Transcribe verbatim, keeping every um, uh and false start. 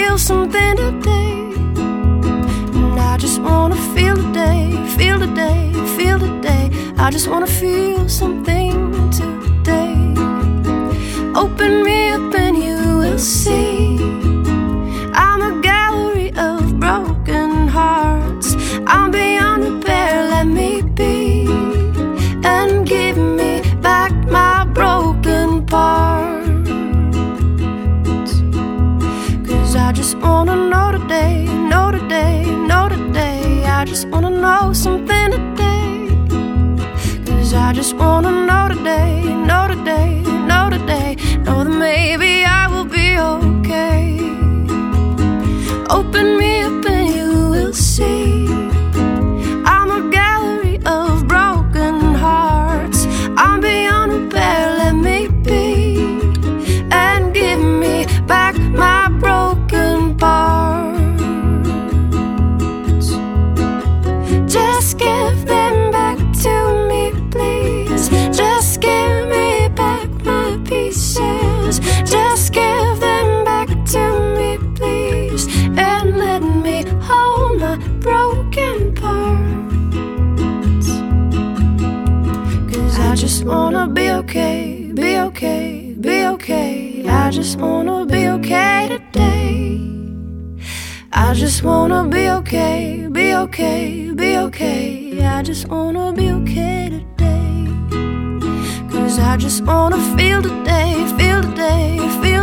feel something today. And I just wanna feel today, feel today, feel today. I just wanna feel something today. Open me up and you will see I'm a gallery of broken hearts. I'm beyond repair, let me be, and give me back my broken parts. Cause I just wanna know today, know today, know today. I just wanna know something today. Cause I just wanna know today, know today, know today. Know that maybe I will be okay. Open me up and you will see I'm a gallery of broken hearts. I'm beyond repair, let me be, and give me back my broken parts. Just give them back to me, please. Just give me back my pieces. Just give them back to me, please, and let me hold my broken parts. Cause I just wanna be okay, be okay, be okay. I just wanna be okay today. I just wanna be okay, be okay, be okay. I just wanna be okay today. Cause I just wanna feel today, feel today, feel